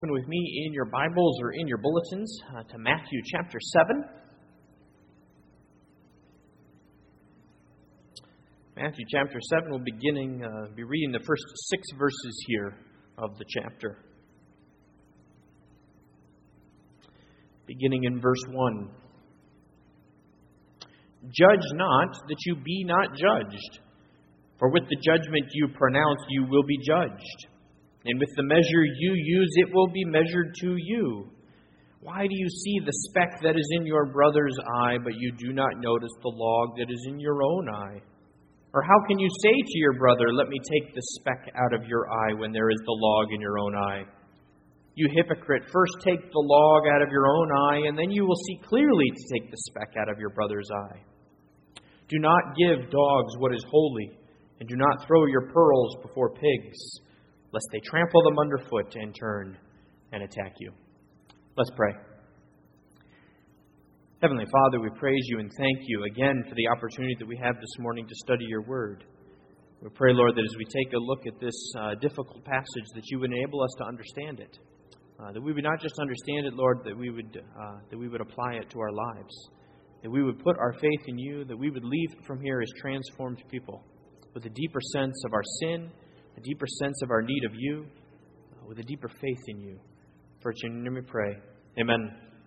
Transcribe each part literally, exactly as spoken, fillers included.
Open with me in your Bibles or in your bulletins uh, to Matthew chapter seven. Matthew chapter seven, we'll beginning, uh, be reading the first six verses here of the chapter. Beginning in verse one. Judge not that you be not judged, for with the judgment you pronounce you will be judged. And with the measure you use, it will be measured to you. Why do you see the speck that is in your brother's eye, but you do not notice the log that is in your own eye? Or how can you say to your brother, let me take the speck out of your eye when there is the log in your own eye? You hypocrite, first take the log out of your own eye, and then you will see clearly to take the speck out of your brother's eye. Do not give dogs what is holy, and do not throw your pearls before pigs, lest they trample them underfoot and turn and attack you. Let's pray. Heavenly Father, we praise you and thank you again for the opportunity that we have this morning to study your word. We pray, Lord, that as we take a look at this uh, difficult passage, that you would enable us to understand it. Uh, that we would not just understand it, Lord, that we would uh, that we would apply it to our lives. That we would put our faith in you, that we would leave from here as transformed people with a deeper sense of our sin, a deeper sense of our need of you, uh, with a deeper faith in you. For it's in your name we pray. Amen.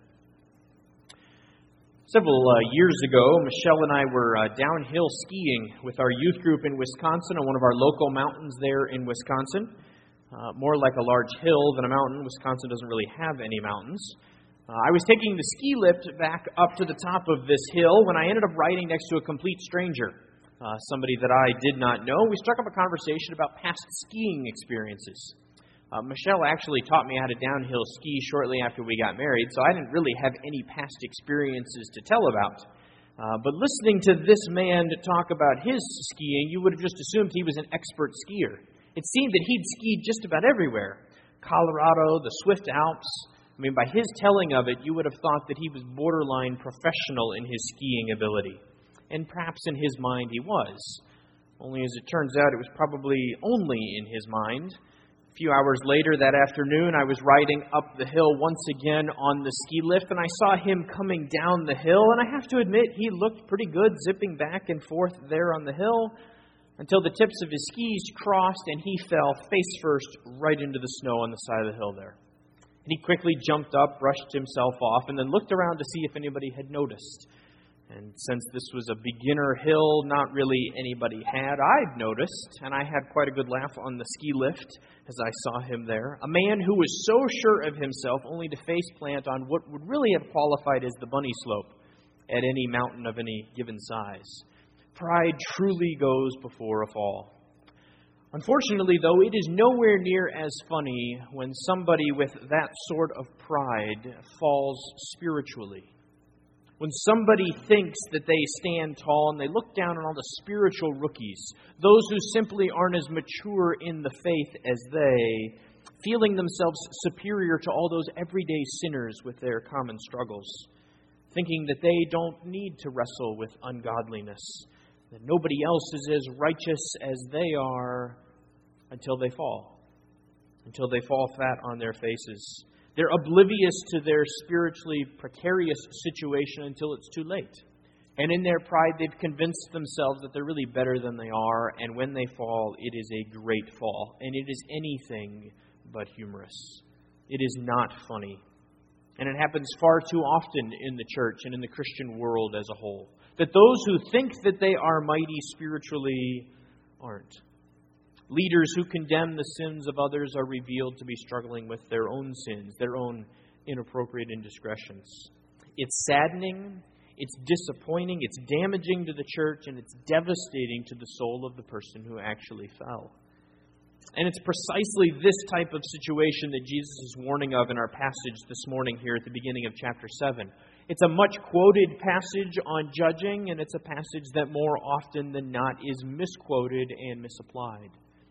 Several uh, years ago, Michelle and I were uh, downhill skiing with our youth group in Wisconsin on one of our local mountains there in Wisconsin. Uh, more like a large hill than a mountain. Wisconsin doesn't really have any mountains. Uh, I was taking the ski lift back up to the top of this hill when I ended up riding next to a complete stranger. Uh, somebody that I did not know. We struck up a conversation about past skiing experiences. Uh, Michelle actually taught me how to downhill ski shortly after we got married, so I didn't really have any past experiences to tell about. Uh, but listening to this man talk about his skiing, you would have just assumed he was an expert skier. It seemed that he'd skied just about everywhere. Colorado, the Swift Alps. I mean, by his telling of it, you would have thought that he was borderline professional in his skiing ability. And perhaps in his mind he was. Only as it turns out, it was probably only in his mind. A few hours later that afternoon, I was riding up the hill once again on the ski lift, and I saw him coming down the hill, and I have to admit, he looked pretty good zipping back and forth there on the hill until the tips of his skis crossed and he fell face first right into the snow on the side of the hill there. And he quickly jumped up, brushed himself off, and then looked around to see if anybody had noticed. And since this was a beginner hill, not really anybody had. I'd noticed, and I had quite a good laugh on the ski lift as I saw him there. A man who was so sure of himself only to face plant on what would really have qualified as the bunny slope at any mountain of any given size. Pride truly goes before a fall. Unfortunately, though, it is nowhere near as funny when somebody with that sort of pride falls spiritually. When somebody thinks that they stand tall and they look down on all the spiritual rookies, those who simply aren't as mature in the faith as they, feeling themselves superior to all those everyday sinners with their common struggles, thinking that they don't need to wrestle with ungodliness, that nobody else is as righteous as they are until they fall, until they fall flat on their faces. They're oblivious to their spiritually precarious situation until it's too late. And in their pride, they've convinced themselves that they're really better than they are. And when they fall, it is a great fall. And it is anything but humorous. It is not funny. And it happens far too often in the church and in the Christian world as a whole. That those who think that they are mighty spiritually aren't. Leaders who condemn the sins of others are revealed to be struggling with their own sins, their own inappropriate indiscretions. It's saddening, it's disappointing, it's damaging to the church, and it's devastating to the soul of the person who actually fell. And it's precisely this type of situation that Jesus is warning of in our passage this morning here at the beginning of chapter seven. It's a much quoted passage on judging, and it's a passage that more often than not is misquoted and misapplied.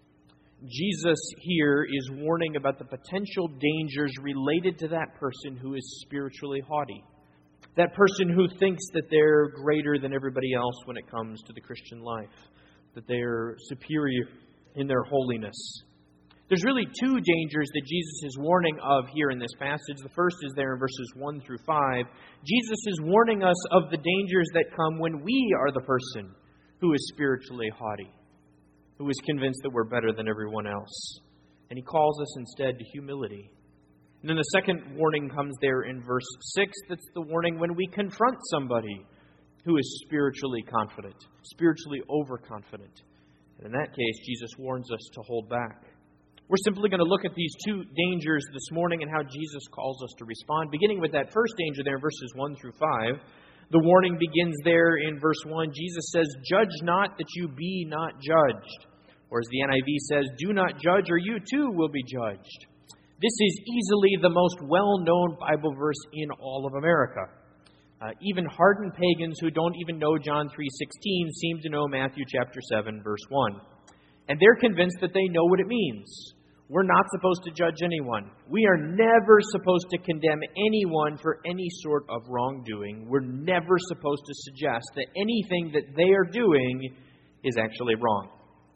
Jesus here is warning about the potential dangers related to that person who is spiritually haughty. That person who thinks that they're greater than everybody else when it comes to the Christian life. That they're superior in their holiness. There's really two dangers that Jesus is warning of here in this passage. The first is there in verses one through five. Jesus is warning us of the dangers that come when we are the person who is spiritually haughty, who is convinced that we're better than everyone else. And he calls us instead to humility. And then the second warning comes there in verse six. That's the warning when we confront somebody who is spiritually confident, spiritually overconfident. And in that case, Jesus warns us to hold back. We're simply going to look at these two dangers this morning and how Jesus calls us to respond. Beginning with that first danger there in verses one through five. The warning begins there in verse one. Jesus says, "Judge not that you be not judged." Or as the N I V says, "Do not judge or you too will be judged." This is easily the most well-known Bible verse in all of America. Uh, even hardened pagans who don't even know John three sixteen seem to know Matthew chapter seven, verse one. And they're convinced that they know what it means. We're not supposed to judge anyone. We are never supposed to condemn anyone for any sort of wrongdoing. We're never supposed to suggest that anything that they are doing is actually wrong.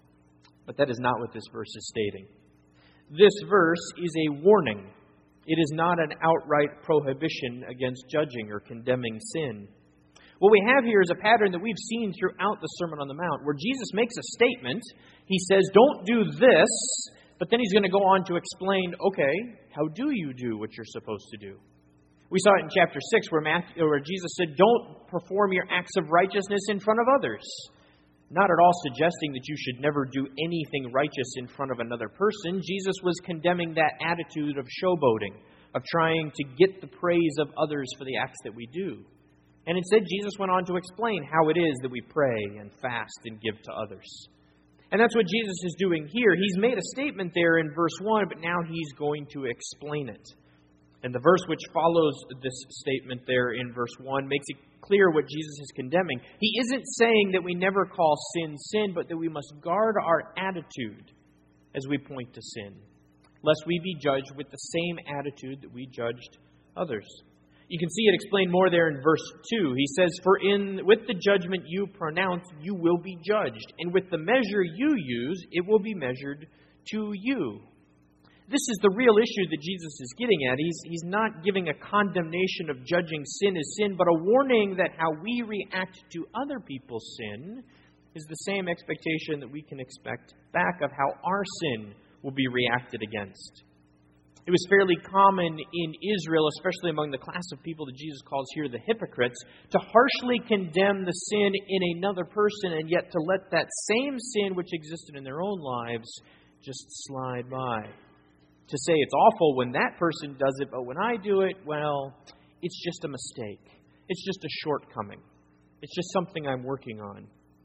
But that is not what this verse is stating. This verse is a warning. It is not an outright prohibition against judging or condemning sin. What we have here is a pattern that we've seen throughout the Sermon on the Mount, where Jesus makes a statement. He says, "Don't do this," but then he's going to go on to explain, okay, how do you do what you're supposed to do? We saw it in chapter six where, Matthew, where Jesus said, "Don't perform your acts of righteousness in front of others." Not at all suggesting that you should never do anything righteous in front of another person. Jesus was condemning that attitude of showboating, of trying to get the praise of others for the acts that we do. And instead, Jesus went on to explain how it is that we pray and fast and give to others. And that's what Jesus is doing here. He's made a statement there in verse one, but now he's going to explain it. And the verse which follows this statement there in verse one makes it clear what Jesus is condemning. He isn't saying that we never call sin sin, but that we must guard our attitude as we point to sin, lest we be judged with the same attitude that we judged others. You can see it explained more there in verse two. He says, "For in with the judgment you pronounce, you will be judged, and with the measure you use, it will be measured to you." This is the real issue that Jesus is getting at. He's, he's not giving a condemnation of judging sin as sin, but a warning that how we react to other people's sin is the same expectation that we can expect back of how our sin will be reacted against. It was fairly common in Israel, especially among the class of people that Jesus calls here the hypocrites, to harshly condemn the sin in another person and yet to let that same sin which existed in their own lives just slide by. To say it's awful when that person does it, but when I do it, well, it's just a mistake. It's just a shortcoming. It's just something I'm working on.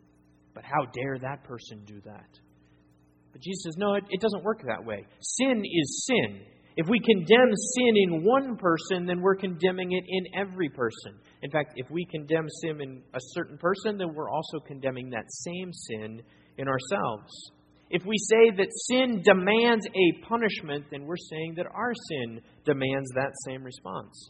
But how dare that person do that? But Jesus says, no, it, it doesn't work that way. Sin is sin. If we condemn sin in one person, then we're condemning it in every person. In fact, if we condemn sin in a certain person, then we're also condemning that same sin in ourselves. If we say that sin demands a punishment, then we're saying that our sin demands that same response.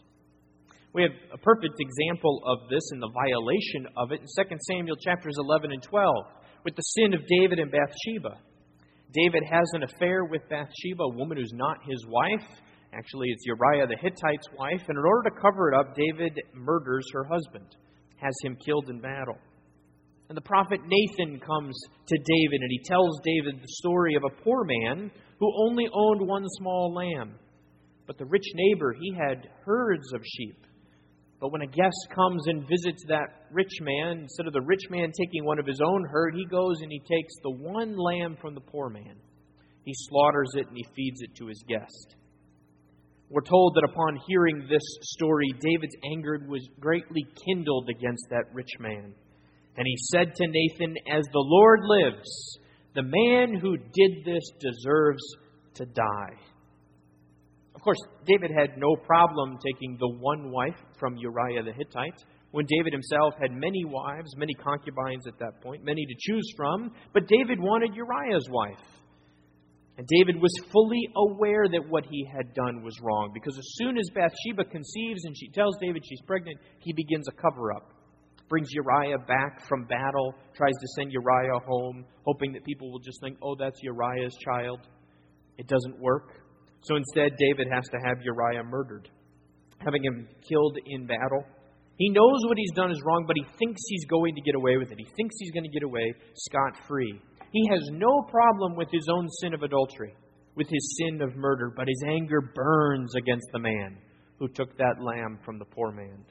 We have a perfect example of this in the violation of it in Second Samuel chapters eleven and twelve with the sin of David and Bathsheba. David has an affair with Bathsheba, a woman who's not his wife. Actually, it's Uriah the Hittite's wife. And in order to cover it up, David murders her husband, has him killed in battle. And the prophet Nathan comes to David, and he tells David the story of a poor man who only owned one small lamb. But the rich neighbor, he had herds of sheep. But when a guest comes and visits that rich man, instead of the rich man taking one of his own herd, he goes and he takes the one lamb from the poor man. He slaughters it and he feeds it to his guest. We're told that upon hearing this story, David's anger was greatly kindled against that rich man. And he said to Nathan, "As the Lord lives, the man who did this deserves to die." Of course, David had no problem taking the one wife from Uriah the Hittite, when David himself had many wives, many concubines at that point, many to choose from. But David wanted Uriah's wife. And David was fully aware that what he had done was wrong, because as soon as Bathsheba conceives and she tells David she's pregnant, he begins a cover-up. Brings Uriah back from battle, tries to send Uriah home, hoping that people will just think, oh, that's Uriah's child. It doesn't work. So instead, David has to have Uriah murdered, having him killed in battle. He knows what he's done is wrong, but he thinks he's going to get away with it. He thinks he's going to get away scot-free. He has no problem with his own sin of adultery, with his sin of murder, but his anger burns against the man who took that lamb from the poor man.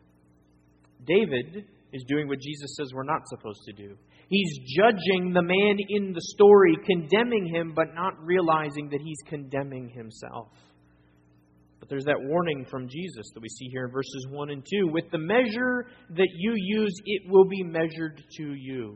David is doing what Jesus says we're not supposed to do. He's judging the man in the story, condemning him, but not realizing that he's condemning himself. But there's that warning from Jesus that we see here in verses one and two. With the measure that you use, it will be measured to you.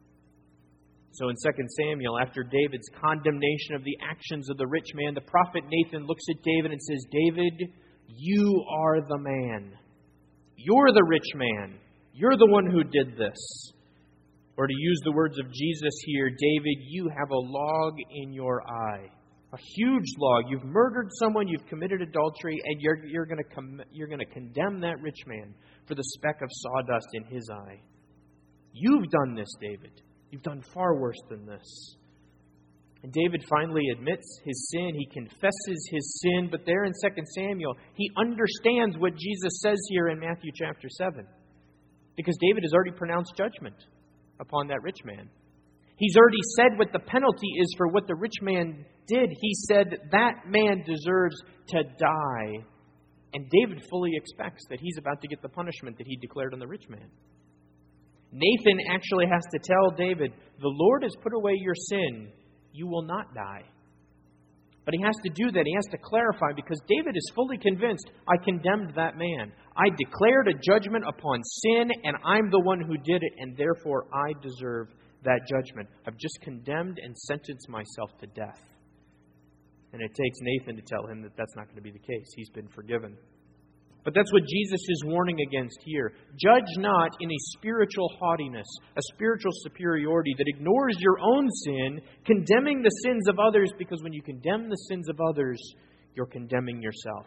So in Second Samuel, after David's condemnation of the actions of the rich man, the prophet Nathan looks at David and says, David, you are the man. You're the rich man. You're the one who did this. Or to use the words of Jesus here, David, you have a log in your eye. A huge log. You've murdered someone, you've committed adultery, and you're, you're going to com- you're going to condemn that rich man for the speck of sawdust in his eye. You've done this, David. You've done far worse than this. And David finally admits his sin. He confesses his sin. But there in Second Samuel, he understands what Jesus says here in Matthew chapter seven. Because David has already pronounced judgment upon that rich man. He's already said what the penalty is for what the rich man did. He said that man deserves to die. And David fully expects that he's about to get the punishment that he declared on the rich man. Nathan actually has to tell David, the Lord has put away your sin. You will not die. But he has to do that. He has to clarify because David is fully convinced, I condemned that man. I declared a judgment upon sin, and I'm the one who did it, and therefore I deserve that judgment. I've just condemned and sentenced myself to death. And it takes Nathan to tell him that that's not going to be the case. He's been forgiven. But that's what Jesus is warning against here. Judge not in a spiritual haughtiness, a spiritual superiority that ignores your own sin, condemning the sins of others, because when you condemn the sins of others, you're condemning yourself.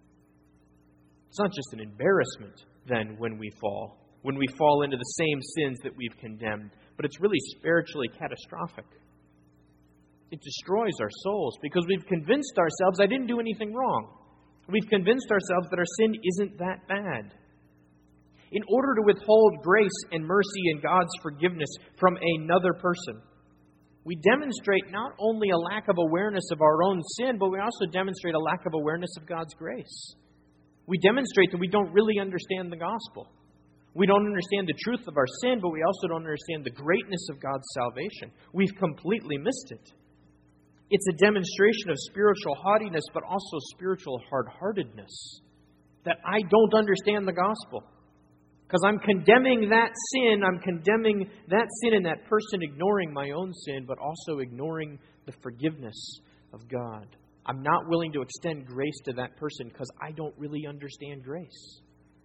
It's not just an embarrassment, then, when we fall, when we fall into the same sins that we've condemned, but it's really spiritually catastrophic. It destroys our souls because we've convinced ourselves, I didn't do anything wrong. We've convinced ourselves that our sin isn't that bad. In order to withhold grace and mercy and God's forgiveness from another person, we demonstrate not only a lack of awareness of our own sin, but we also demonstrate a lack of awareness of God's grace. We demonstrate that we don't really understand the gospel. We don't understand the truth of our sin, but we also don't understand the greatness of God's salvation. We've completely missed it. It's a demonstration of spiritual haughtiness, but also spiritual hard-heartedness. That I don't understand the gospel. Because I'm condemning that sin, I'm condemning that sin and that person, ignoring my own sin, but also ignoring the forgiveness of God. I'm not willing to extend grace to that person because I don't really understand grace.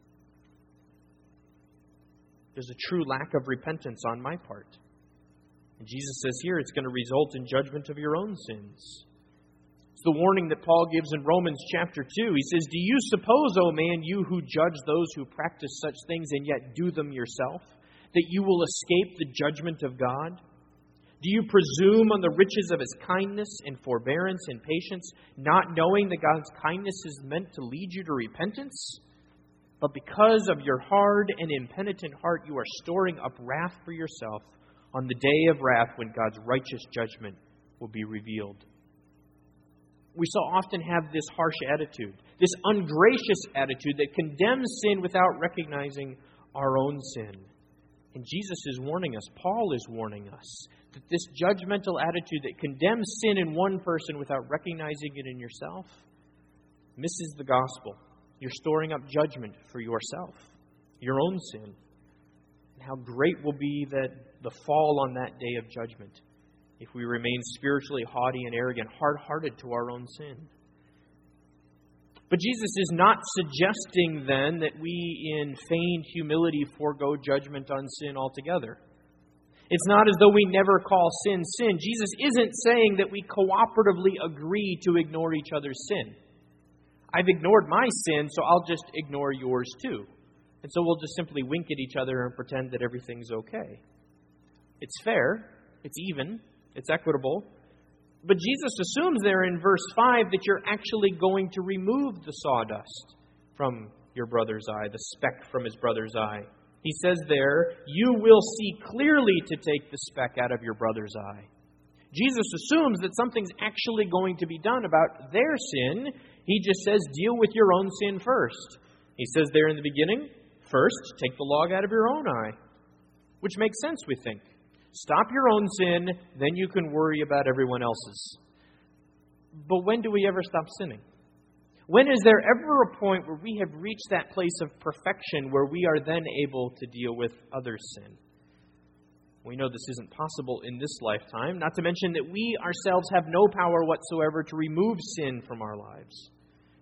There's a true lack of repentance on my part. And Jesus says here it's going to result in judgment of your own sins. It's the warning that Paul gives in Romans chapter two. He says, do you suppose, O man, you who judge those who practice such things and yet do them yourself, that you will escape the judgment of God? Do you presume on the riches of His kindness and forbearance and patience, not knowing that God's kindness is meant to lead you to repentance? But because of your hard and impenitent heart, you are storing up wrath for yourself on the day of wrath when God's righteous judgment will be revealed. We so often have this harsh attitude, this ungracious attitude that condemns sin without recognizing our own sin. And Jesus is warning us, Paul is warning us, that this judgmental attitude that condemns sin in one person without recognizing it in yourself misses the gospel. You're storing up judgment for yourself, your own sin. And how great will be that the fall on that day of judgment if we remain spiritually haughty and arrogant, hard-hearted to our own sin. But Jesus is not suggesting then that we in feigned humility forego judgment on sin altogether. It's not as though we never call sin sin. Jesus isn't saying that we cooperatively agree to ignore each other's sin. I've ignored my sin, so I'll just ignore yours too. And so we'll just simply wink at each other and pretend that everything's okay. It's fair, it's even, it's equitable, But Jesus assumes there in verse five that you're actually going to remove the sawdust from your brother's eye, the speck from his brother's eye. He says there, you will see clearly to take the speck out of your brother's eye. Jesus assumes that something's actually going to be done about their sin. He just says, deal with your own sin first. He says there in the beginning, first, take the log out of your own eye. Which makes sense, we think. Stop your own sin, then you can worry about everyone else's. But when do we ever stop sinning? When is there ever a point where we have reached that place of perfection where we are then able to deal with others' sin? We know this isn't possible in this lifetime, not to mention that we ourselves have no power whatsoever to remove sin from our lives.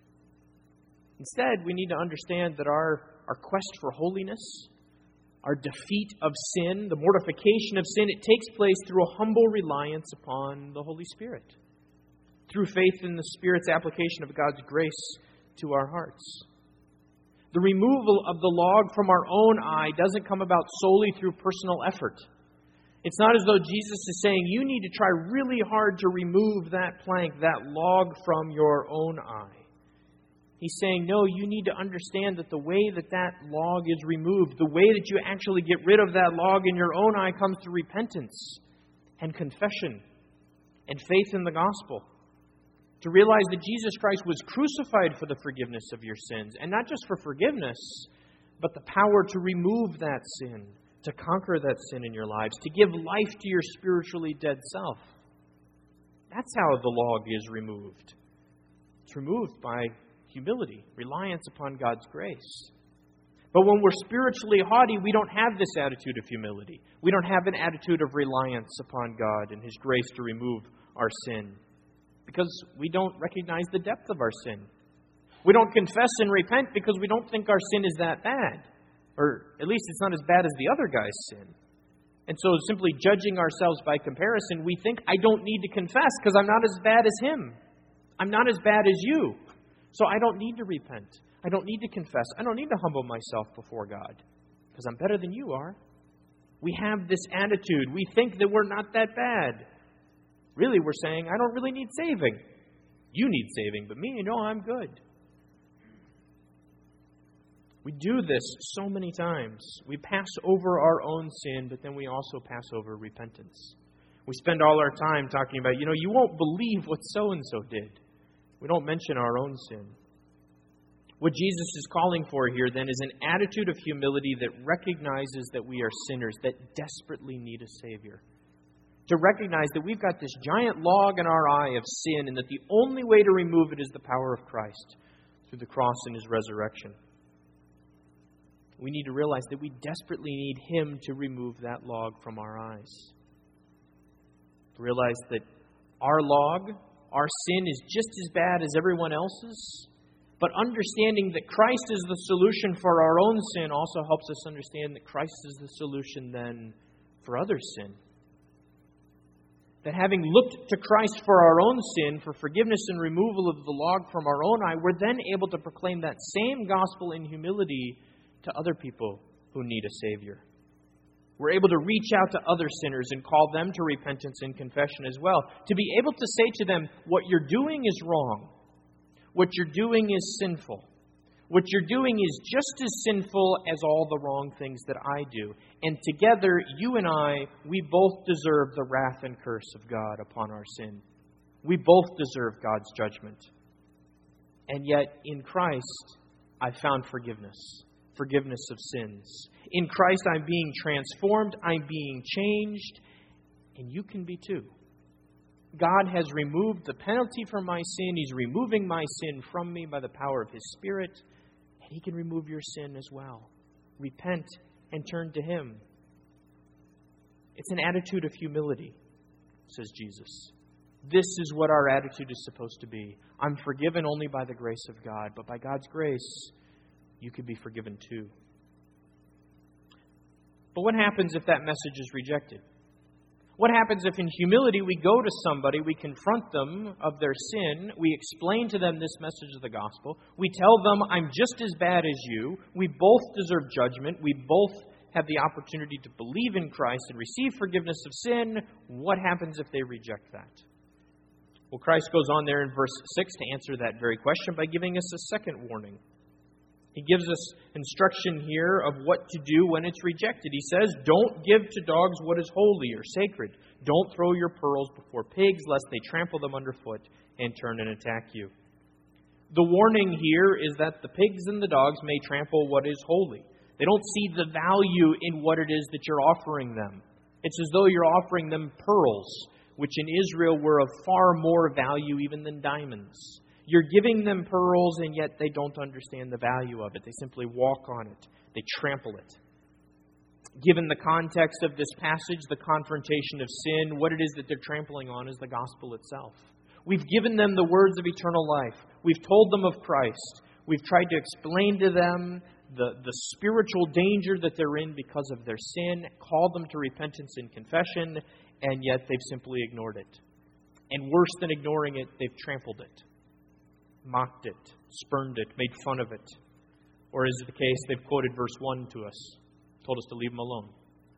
Instead, we need to understand that our, our quest for holiness, our defeat of sin, the mortification of sin, it takes place through a humble reliance upon the Holy Spirit, through faith in the Spirit's application of God's grace to our hearts. The removal of the log from our own eye doesn't come about solely through personal effort. It's not as though Jesus is saying, you need to try really hard to remove that plank, that log from your own eye. He's saying, no, you need to understand that the way that that log is removed, the way that you actually get rid of that log in your own eye comes through repentance and confession and faith in the gospel. To realize that Jesus Christ was crucified for the forgiveness of your sins. And not just for forgiveness, but the power to remove that sin, to conquer that sin in your lives, to give life to your spiritually dead self. That's how the log is removed. It's removed by humility, reliance upon God's grace. But when we're spiritually haughty, we don't have this attitude of humility. We don't have an attitude of reliance upon God and His grace to remove our sin. Because we don't recognize the depth of our sin. We don't confess and repent because we don't think our sin is that bad. Or at least it's not as bad as the other guy's sin. And so simply judging ourselves by comparison, we think, I don't need to confess because I'm not as bad as him. I'm not as bad as you. So I don't need to repent. I don't need to confess. I don't need to humble myself before God because I'm better than you are. We have this attitude. We think that we're not that bad. Really, we're saying, I don't really need saving. You need saving, but me, you know, I'm good. We do this so many times. We pass over our own sin, but then we also pass over repentance. We spend all our time talking about, you know, you won't believe what so-and-so did. We don't mention our own sin. What Jesus is calling for here, then, is an attitude of humility that recognizes that we are sinners, that desperately need a Savior. To recognize that we've got this giant log in our eye of sin and that the only way to remove it is the power of Christ through the cross and His resurrection. We need to realize that we desperately need Him to remove that log from our eyes. To realize that our log, our sin is just as bad as everyone else's, but understanding that Christ is the solution for our own sin also helps us understand that Christ is the solution then for others' sin. That having looked to Christ for our own sin, for forgiveness and removal of the log from our own eye, we're then able to proclaim that same gospel in humility to other people who need a Savior. We're able to reach out to other sinners and call them to repentance and confession as well. To be able to say to them, what you're doing is wrong. What you're doing is sinful. What you're doing is just as sinful as all the wrong things that I do. And together, you and I, we both deserve the wrath and curse of God upon our sin. We both deserve God's judgment. And yet, in Christ, I found forgiveness. Forgiveness of sins. In Christ, I'm being transformed. I'm being changed. And you can be too. God has removed the penalty for my sin. He's removing my sin from me by the power of His Spirit. And He can remove your sin as well. Repent and turn to Him. It's an attitude of humility, says Jesus. This is what our attitude is supposed to be. I'm forgiven only by the grace of God, but by God's grace, you can be forgiven too. But what happens if that message is rejected? What happens if in humility we go to somebody, we confront them of their sin, we explain to them this message of the gospel, we tell them, I'm just as bad as you, we both deserve judgment, we both have the opportunity to believe in Christ and receive forgiveness of sin. What happens if they reject that? Well, Christ goes on there in verse six to answer that very question by giving us a second warning. He gives us instruction here of what to do when it's rejected. He says, don't give to dogs what is holy or sacred. Don't throw your pearls before pigs, lest they trample them underfoot and turn and attack you. The warning here is that the pigs and the dogs may trample what is holy. They don't see the value in what it is that you're offering them. It's as though you're offering them pearls, which in Israel were of far more value even than diamonds. You're giving them pearls, and yet they don't understand the value of it. They simply walk on it. They trample it. Given the context of this passage, the confrontation of sin, what it is that they're trampling on is the gospel itself. We've given them the words of eternal life. We've told them of Christ. We've tried to explain to them the, the spiritual danger that they're in because of their sin, called them to repentance and confession, and yet they've simply ignored it. And worse than ignoring it, they've trampled it, mocked it, spurned it, made fun of it. Or is it the case they've quoted verse one to us, told us to leave them alone?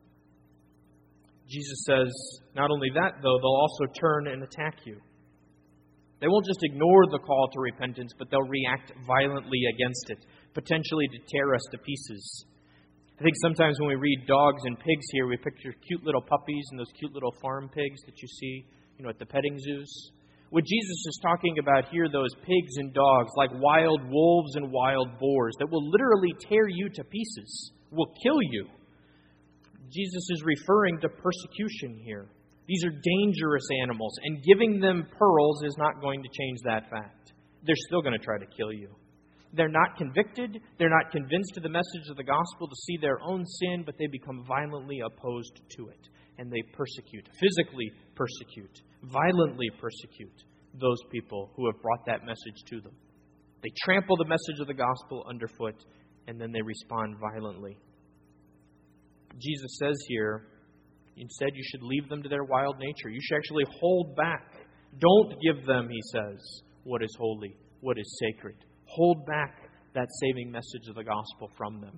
Jesus says, not only that, though, they'll also turn and attack you. They won't just ignore the call to repentance, but they'll react violently against it, potentially to tear us to pieces. I think sometimes when we read dogs and pigs here, we picture cute little puppies and those cute little farm pigs that you see, you know, at the petting zoos. What Jesus is talking about here, those pigs and dogs, like wild wolves and wild boars, that will literally tear you to pieces, will kill you. Jesus is referring to persecution here. These are dangerous animals, and giving them pearls is not going to change that fact. They're still going to try to kill you. They're not convicted. They're not convinced of the message of the gospel to see their own sin, but they become violently opposed to it. And they persecute, physically persecute, violently persecute those people who have brought that message to them. They trample the message of the gospel underfoot, and then they respond violently. Jesus says here, instead you should leave them to their wild nature. You should actually hold back. Don't give them, he says, what is holy, what is sacred. Hold back that saving message of the gospel from them.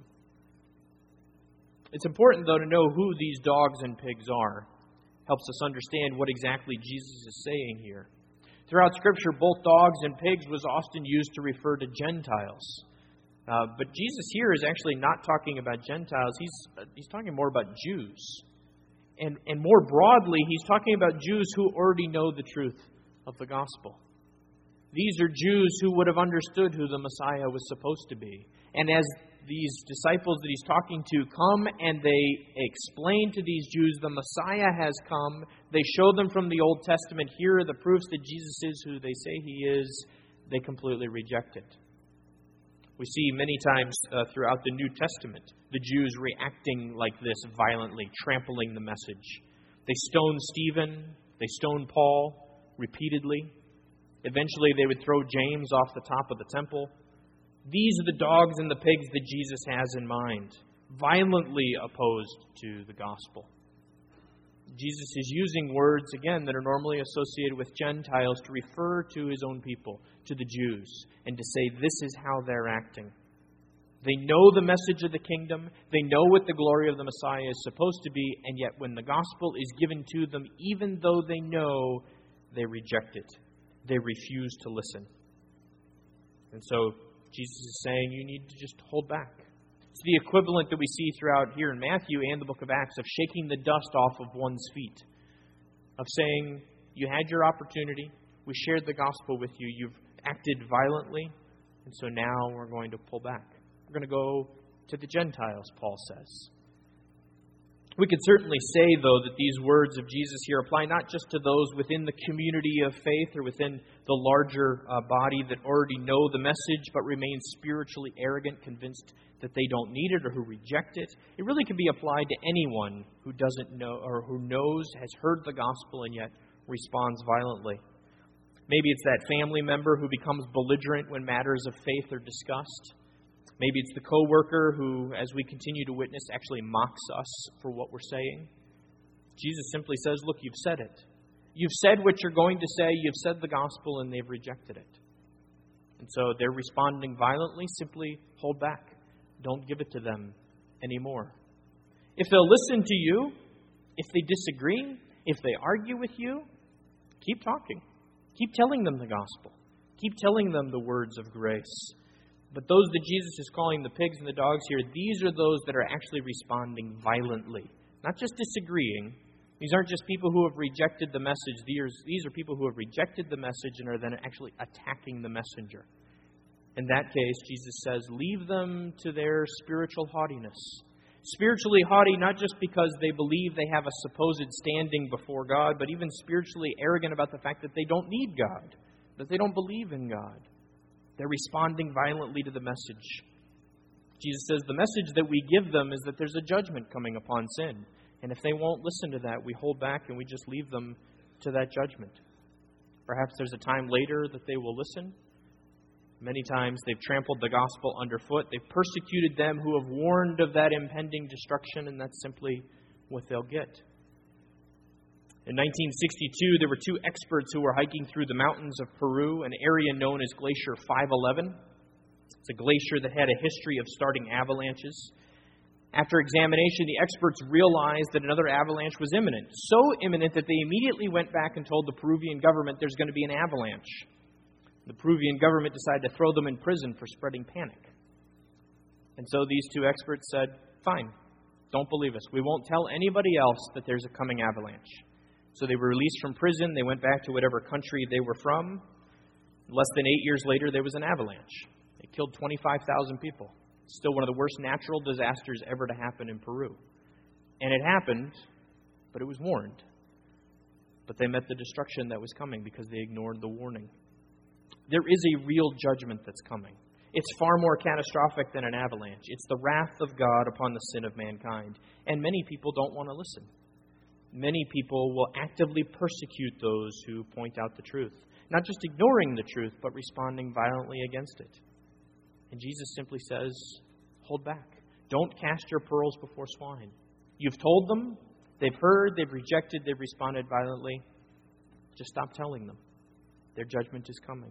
It's important, though, to know who these dogs and pigs are. Helps us understand what exactly Jesus is saying here. Throughout Scripture, both dogs and pigs was often used to refer to Gentiles. Uh, but Jesus here is actually not talking about Gentiles. He's, uh, he's talking more about Jews. And, and more broadly, he's talking about Jews who already know the truth of the gospel. These are Jews who would have understood who the Messiah was supposed to be. And as these disciples that he's talking to come and they explain to these Jews the Messiah has come, they show them from the Old Testament, here are the proofs that Jesus is who they say he is, they completely reject it. We see many times uh, throughout the New Testament the Jews reacting like this violently, trampling the message. They stoned Stephen, they stoned Paul repeatedly. Eventually they would throw James off the top of the temple. These are the dogs and the pigs that Jesus has in mind, violently opposed to the gospel. Jesus is using words, again, that are normally associated with Gentiles to refer to his own people, to the Jews, and to say this is how they're acting. They know the message of the kingdom. They know what the glory of the Messiah is supposed to be, and yet when the gospel is given to them, even though they know, they reject it. They refuse to listen. And so Jesus is saying you need to just hold back. It's the equivalent that we see throughout here in Matthew and the book of Acts of shaking the dust off of one's feet. Of saying, you had your opportunity, we shared the gospel with you, you've acted violently, and so now we're going to pull back. We're going to go to the Gentiles, Paul says. We could certainly say, though, that these words of Jesus here apply not just to those within the community of faith or within the larger uh, body that already know the message but remain spiritually arrogant, convinced that they don't need it or who reject it. It really can be applied to anyone who doesn't know or who knows, has heard the gospel and yet responds violently. Maybe it's that family member who becomes belligerent when matters of faith are discussed. Maybe it's the coworker who, as we continue to witness, actually mocks us for what we're saying. Jesus simply says, look, you've said it. You've said what you're going to say. You've said the gospel, and they've rejected it. And so they're responding violently. Simply hold back. Don't give it to them anymore. If they'll listen to you, if they disagree, if they argue with you, keep talking. Keep telling them the gospel. Keep telling them the words of grace. But those that Jesus is calling the pigs and the dogs here, these are those that are actually responding violently. Not just disagreeing. These aren't just people who have rejected the message. These are people who have rejected the message and are then actually attacking the messenger. In that case, Jesus says, leave them to their spiritual haughtiness. Spiritually haughty, not just because they believe they have a supposed standing before God, but even spiritually arrogant about the fact that they don't need God, that they don't believe in God. They're responding violently to the message. Jesus says the message that we give them is that there's a judgment coming upon sin. And if they won't listen to that, we hold back and we just leave them to that judgment. Perhaps there's a time later that they will listen. Many times they've trampled the gospel underfoot. They've persecuted them who have warned of that impending destruction, and that's simply what they'll get. In nineteen sixty-two, there were two experts who were hiking through the mountains of Peru, an area known as Glacier five eleven. It's a glacier that had a history of starting avalanches. After examination, the experts realized that another avalanche was imminent. So imminent that they immediately went back and told the Peruvian government there's going to be an avalanche. The Peruvian government decided to throw them in prison for spreading panic. And so these two experts said, fine, don't believe us. We won't tell anybody else that there's a coming avalanche. So they were released from prison. They went back to whatever country they were from. Less than eight years later, there was an avalanche. It killed twenty-five thousand people. Still one of the worst natural disasters ever to happen in Peru. And it happened, but it was warned. But they met the destruction that was coming because they ignored the warning. There is a real judgment that's coming. It's far more catastrophic than an avalanche. It's the wrath of God upon the sin of mankind. And many people don't want to listen. Many people will actively persecute those who point out the truth. Not just ignoring the truth, but responding violently against it. And Jesus simply says, hold back. Don't cast your pearls before swine. You've told them, they've heard, they've rejected, they've responded violently. Just stop telling them. Their judgment is coming.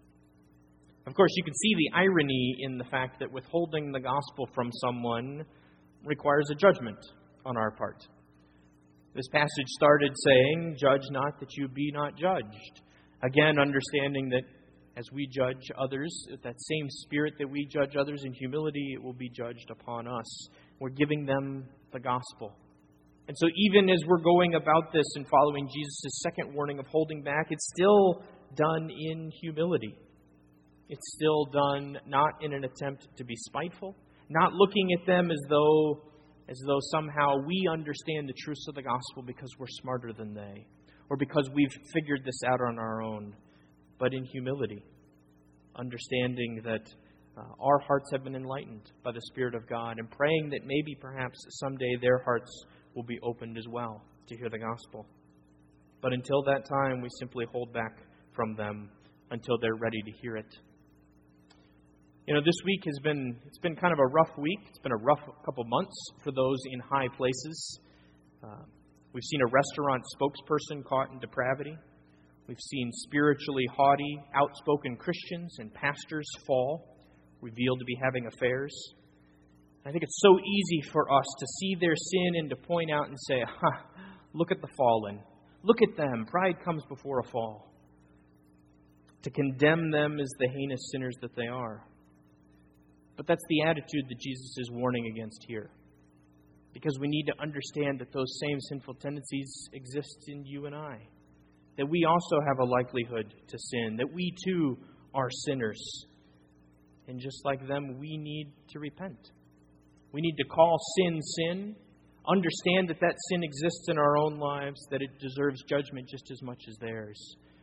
Of course, you can see the irony in the fact that withholding the gospel from someone requires a judgment on our part. This passage started saying, judge not that you be not judged. Again, understanding that as we judge others, that same spirit that we judge others in humility, it will be judged upon us. We're giving them the gospel. And so even as we're going about this and following Jesus' second warning of holding back, it's still done in humility. It's still done not in an attempt to be spiteful, not looking at them as though as though somehow we understand the truths of the gospel because we're smarter than they, or because we've figured this out on our own, but in humility, understanding that uh, our hearts have been enlightened by the Spirit of God, and praying that maybe perhaps someday their hearts will be opened as well to hear the gospel. But until that time, we simply hold back from them until they're ready to hear it. You know, this week has been, it's been kind of a rough week. It's been a rough couple months for those in high places. Uh, we've seen a restaurant spokesperson caught in depravity. We've seen spiritually haughty, outspoken Christians and pastors fall, revealed to be having affairs. I think it's so easy for us to see their sin and to point out and say, ha, look at the fallen. Look at them. Pride comes before a fall. To condemn them as the heinous sinners that they are. But that's the attitude that Jesus is warning against here. Because we need to understand that those same sinful tendencies exist in you and I. That we also have a likelihood to sin. That we too are sinners. And just like them, we need to repent. We need to call sin, sin. Understand that that sin exists in our own lives. That it deserves judgment just as much as theirs.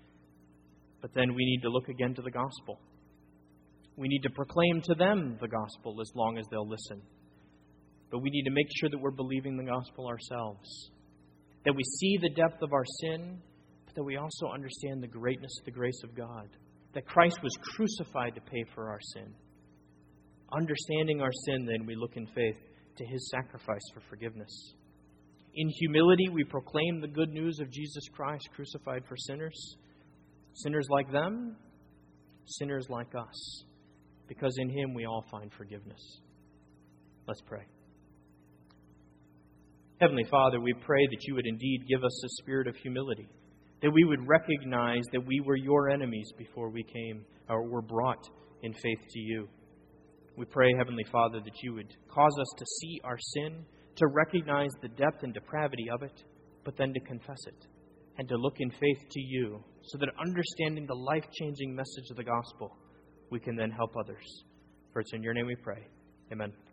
But then we need to look again to the gospel. We need to proclaim to them the gospel as long as they'll listen. But we need to make sure that we're believing the gospel ourselves. That we see the depth of our sin, but that we also understand the greatness of the grace of God. That Christ was crucified to pay for our sin. Understanding our sin, then, we look in faith to His sacrifice for forgiveness. In humility, we proclaim the good news of Jesus Christ crucified for sinners. Sinners like them, sinners like us. Because in Him we all find forgiveness. Let's pray. Heavenly Father, we pray that You would indeed give us a spirit of humility. that we would recognize that we were your enemies before we came or were brought in faith to you. We pray, Heavenly Father, that you would cause us to see our sin, to recognize the depth and depravity of it, but then to confess it and to look in faith to you, so that understanding the life-changing message of the gospel, we can then help others. For it's in your name we pray. Amen.